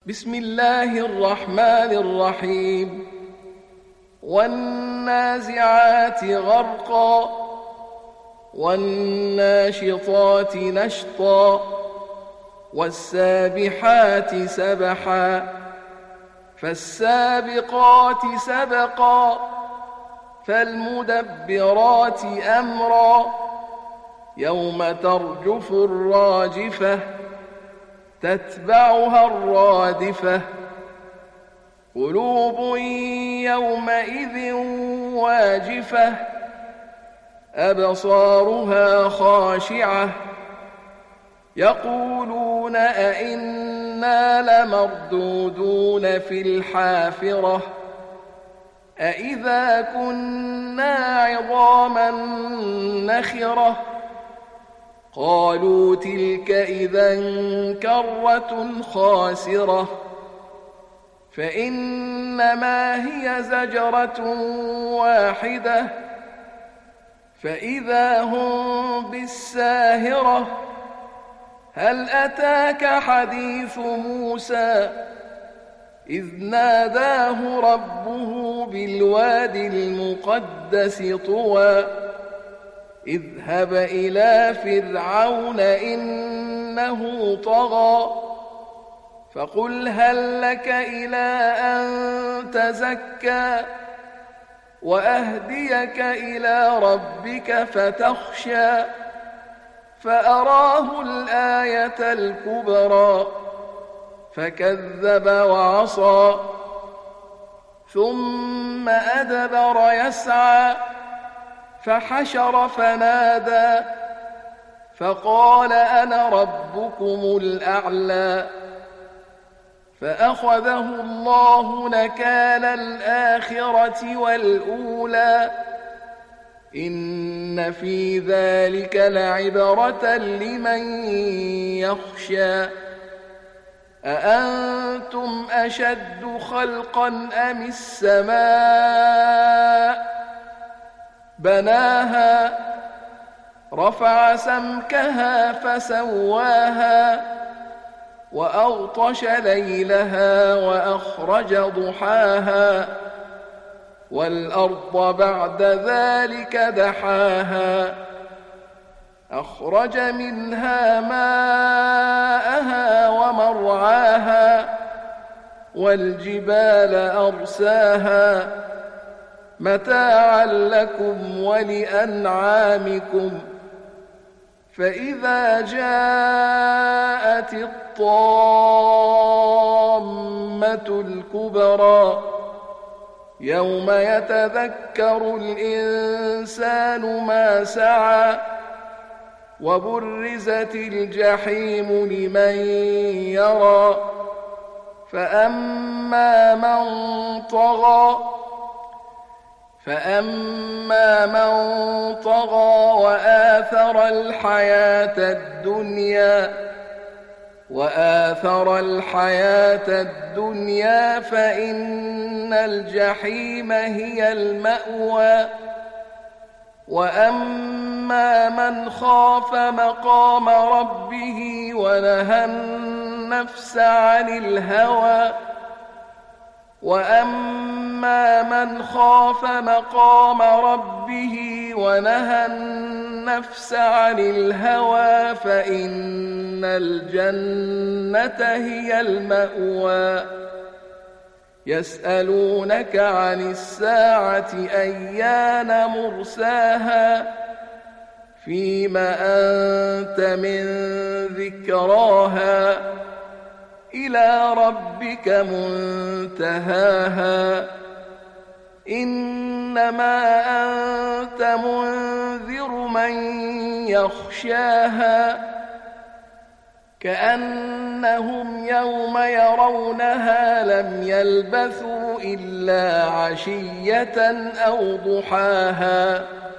بسم الله الرحمن الرحيم والنازعات غرقا والناشطات نشطا والسابحات سبحا فالسابقات سبقا فالمدبرات أمرا يوم ترجف الراجفة تتبعها الرادفة قلوب يومئذ واجفة أبصارها خاشعة يقولون أئنا لمردودون في الحافرة أئذا كنا عظاما نخرة قالوا تلك إذا كرة خاسرة فإنما هي زجرة واحدة فإذا هم بالساهرة هل أتاك حديث موسى إذ ناداه ربه بالواد المقدس طوى اذهب إلى فرعون إنه طغى فقل هل لك إلى أن تزكى وأهديك إلى ربك فتخشى فأراه الآية الكبرى فكذب وعصى ثم أدبر يسعى فحشر فنادى فقال أنا ربكم الأعلى فأخذه الله نكال الآخرة والأولى إن في ذلك لعبرة لمن يخشى أأنتم أشد خلقا أم السماء بناها رفع سمكها فسواها وأغطش ليلها وأخرج ضحاها والأرض بعد ذلك دحاها أخرج منها ماءها ومرعاها والجبال أرساها متاعا لكم ولأنعامكم فإذا جاءت الطامة الكبرى يوم يتذكر الإنسان ما سعى وبرزت الجحيم لمن يرى فأما من طغى وآثر الحياة الدنيا فإن الجحيم هي المأوى وأما من خاف مقام ربه ونهى النفس عن الهوى فإن الجنة هي المأوى يسألونك عن الساعة أيان مرساها فيم أنت من ذكراها إلى ربك منتهاها إنما أنت منذر من يخشاها كأنهم يوم يرونها لم يلبثوا إلا عشية أو ضحاها